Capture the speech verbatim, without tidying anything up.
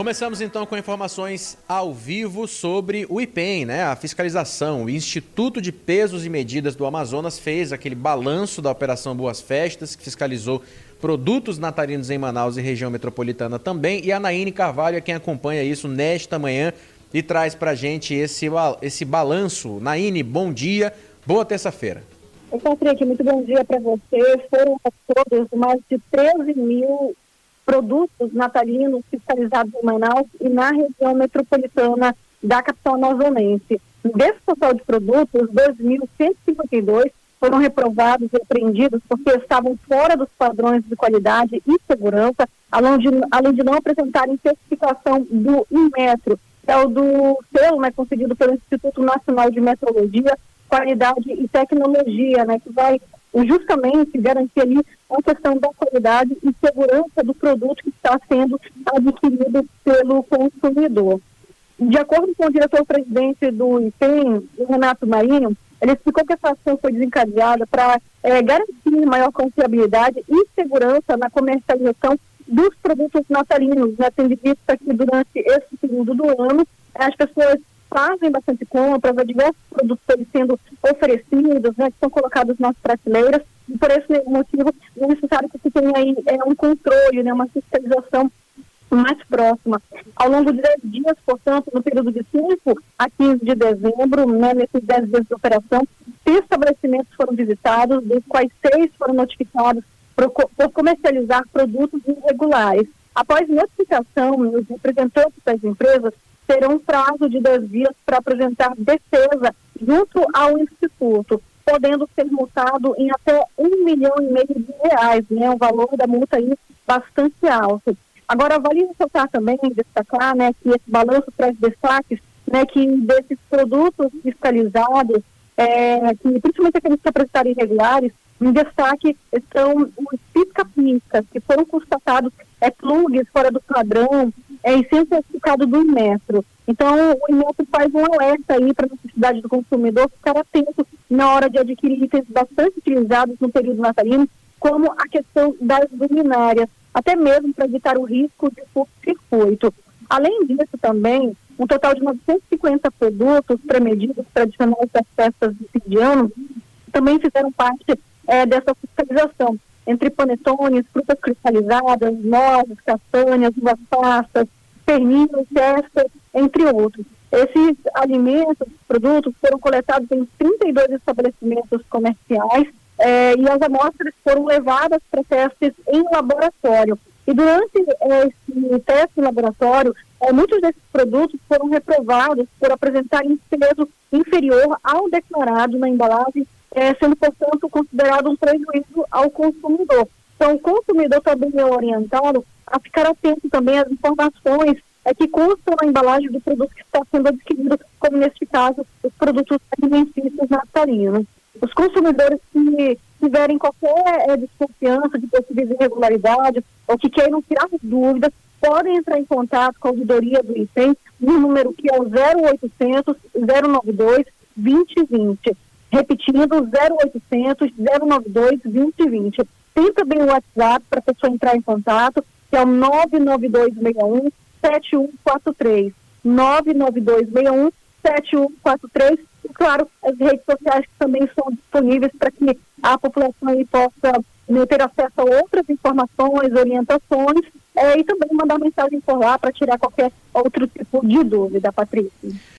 Começamos então com informações ao vivo sobre o IPEM, né? A fiscalização. O Instituto de Pesos e Medidas do Amazonas fez aquele balanço da Operação Boas Festas, que fiscalizou produtos natalinos em Manaus e região metropolitana também. E a Naine Carvalho é quem acompanha isso nesta manhã e traz pra gente esse, esse balanço. Naine, bom dia, boa terça-feira. Eu Patrick, muito bom dia para você. Foram todos mais de treze mil produtos natalinos fiscalizados em Manaus e na região metropolitana da capital amazonense. Desse total de produtos, dois mil cento e cinquenta e dois foram reprovados e apreendidos porque estavam fora dos padrões de qualidade e segurança, além de, além de não apresentarem certificação do Inmetro, que é o do selo, né, concedido pelo Instituto Nacional de Metrologia, Qualidade e Tecnologia, né, que vai justamente garantir ali a questão da qualidade e segurança do produto que está sendo adquirido pelo consumidor. De acordo com o diretor-presidente do IPEM, Renato Marinho, ele explicou que essa ação foi desencadeada para é, garantir maior confiabilidade e segurança na comercialização dos produtos natalinos, né, tendo visto que durante esse período do ano as pessoas fazem bastante compras, há diversos produtos sendo oferecidos, né, que são colocados nas prateleiras, e por esse motivo é necessário que se tenha aí é, um controle, né, uma fiscalização mais próxima. Ao longo de dez dias, portanto, no período de cinco a quinze de dezembro, né, nesses dez dias de operação, seis estabelecimentos foram visitados, dos quais seis foram notificados por, por comercializar produtos irregulares. Após notificação, os representantes das empresas terão um prazo de dez dias para apresentar defesa junto ao Instituto, podendo ser multado em até um milhão e meio de reais, né? Um valor da multa aí bastante alto. Agora, vale ressaltar também, destacar, né, que esse balanço traz destaques, né, que desses produtos fiscalizados, é, que, principalmente aqueles que apresentaram irregulares, em destaque estão os pisca-piscas, que foram constatados é, plugs fora do padrão, é, e sem certificado do Inmetro. Então, o Inmetro faz um alerta aí para a necessidade do consumidor ficar atento na hora de adquirir itens bastante utilizados no período natalino, como a questão das luminárias, até mesmo para evitar o risco de curto-circuito. Além disso, também, um total de novecentos e cinquenta produtos pré-medidos tradicionais das festas de fim de ano também fizeram parte é, dessa fiscalização, entre panetones, frutas cristalizadas, nozes, castanhas, uvas passas, pernil, cesta, entre outros. Esses alimentos, produtos, foram coletados em trinta e dois estabelecimentos comerciais eh, e as amostras foram levadas para testes em laboratório. E durante eh, esse teste em laboratório, eh, muitos desses produtos foram reprovados por apresentarem peso inferior ao declarado na embalagem, eh, sendo, portanto, considerado um prejuízo ao consumidor. Então, o consumidor também é orientado a ficar atento também às informações é, que constam na embalagem do produto que está sendo adquirido, como neste caso, os produtos alimentícios natalinos. Os consumidores que tiverem qualquer é, desconfiança de possíveis irregularidades ou que queiram tirar dúvidas, podem entrar em contato com a ouvidoria do IPEM no número que é o zero oitocentos, zero nove dois, vinte vinte. Repetindo, zero oitocentos, zero nove dois, vinte vinte. Tem também o WhatsApp para a pessoa entrar em contato, que é o nove nove dois seis um, sete um quatro três. nove nove dois seis um, sete um quatro três. E, claro, as redes sociais que também são disponíveis para que a população aí possa, né, ter acesso a outras informações, orientações, é, e também mandar mensagem por lá para tirar qualquer outro tipo de dúvida, Patrícia.